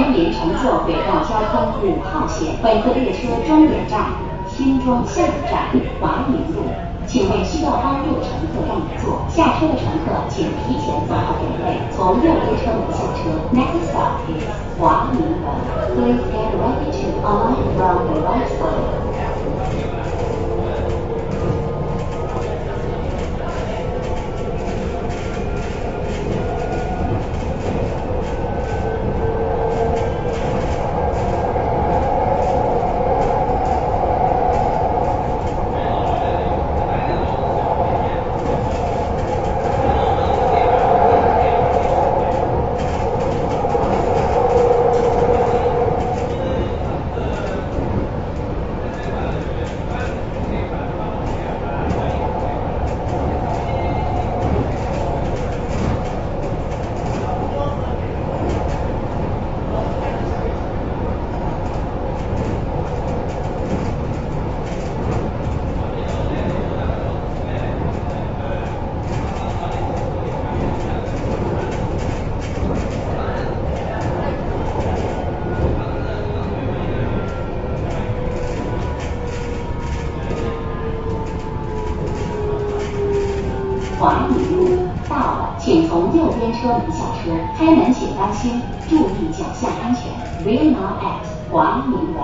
欢迎乘坐轨道交通5号线，本次列车终点站新庄下一站华明路，请为需要帮助的乘客让座，下车的乘客请提前做好准备，从右边车门下车。Next stop is 华明路。Please get ready to alight from the right side. 华明路到了，请从右边车门下车。开门请当心，注意脚下安全。We are now at 华明路。